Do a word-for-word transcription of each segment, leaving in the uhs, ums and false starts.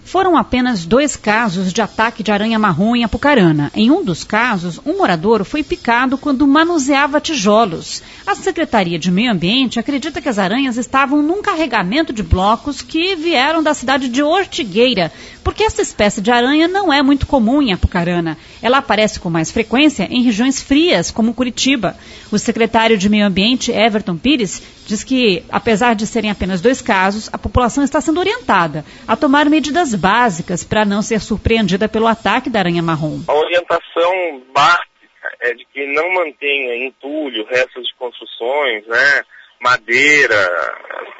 Foram apenas dois casos de ataque de aranha-marrom em Apucarana. Em um dos casos, um morador foi picado quando manuseava tijolos. A Secretaria de Meio Ambiente acredita que as aranhas estavam num carregamento de blocos que vieram da cidade de Ortigueira, porque essa espécie de aranha não é muito comum em Apucarana. Ela aparece com mais frequência em regiões frias, como Curitiba. O secretário de Meio Ambiente, Everton Pires, diz que, apesar de serem apenas dois casos, a população está sendo orientada a tomar medidas básicas para não ser surpreendida pelo ataque da aranha-marrom. A orientação básica é de que não mantenha entulho, restos de construções, né, madeira,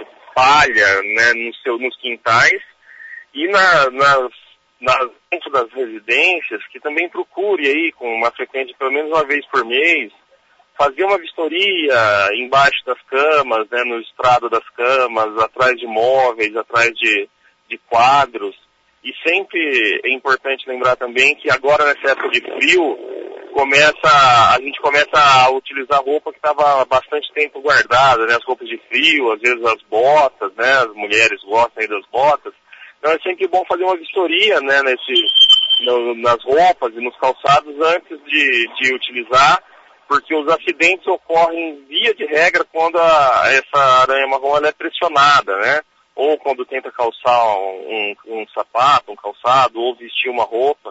palha, né, no seu, nos quintais, e na, nas, nas, dentro das residências, que também procure aí, com uma frequência de pelo menos uma vez por mês, fazer uma vistoria embaixo das camas, né, no estrado das camas, atrás de móveis, atrás de, de quadros. E sempre é importante lembrar também que agora nessa época de frio, começa, a gente começa a utilizar roupa que estava há bastante tempo guardada, né, as roupas de frio, às vezes as botas, né, as mulheres gostam aí das botas. Então é sempre bom fazer uma vistoria, né, nesse, no, nas roupas e nos calçados antes de, de utilizar, porque os acidentes ocorrem, via de regra, quando a, essa aranha-marrom ela é pressionada, né? Ou quando tenta calçar um, um sapato, um calçado, ou vestir uma roupa.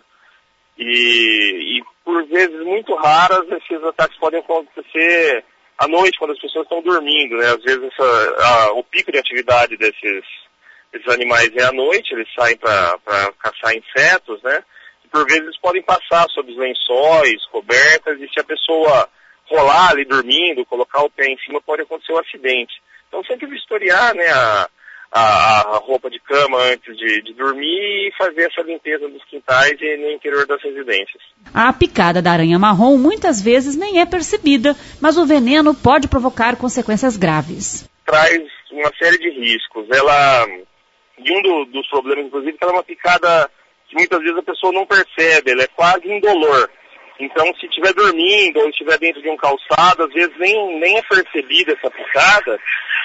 E, e, por vezes muito raras, esses ataques podem acontecer à noite, quando as pessoas estão dormindo, né? Às vezes essa, a, o pico de atividade desses, desses animais é à noite, eles saem para caçar insetos, né? Por vezes podem passar sobre os lençóis, cobertas, e se a pessoa rolar ali dormindo, colocar o pé em cima, pode acontecer um acidente. Então sempre vistoriar, né, a, a, a roupa de cama antes de, de dormir e fazer essa limpeza dos quintais e no interior das residências. A picada da aranha-marrom muitas vezes nem é percebida, mas o veneno pode provocar consequências graves. Traz uma série de riscos. Ela, e um do, dos problemas, inclusive, é que ela é uma picada que muitas vezes a pessoa não percebe, ela é quase indolor. Então, se estiver dormindo ou estiver dentro de um calçado, às vezes nem, nem é percebida essa picada,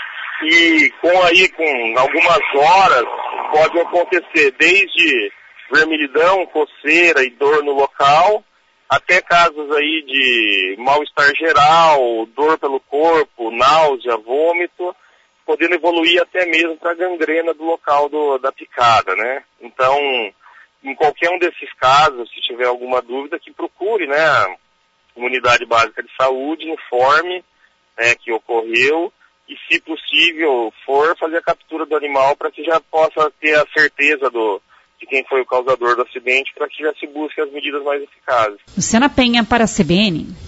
e com aí, com algumas horas, pode acontecer desde vermelhidão, coceira e dor no local, até casos aí de mal-estar geral, dor pelo corpo, náusea, vômito, podendo evoluir até mesmo para a gangrena do local do, da picada, né? Então, em qualquer um desses casos, se tiver alguma dúvida, que procure, né, a unidade básica de saúde, informe, né, que ocorreu, e se possível for, fazer a captura do animal para que já possa ter a certeza do, de quem foi o causador do acidente, para que já se busque as medidas mais eficazes. Luciana Penha para a C B N.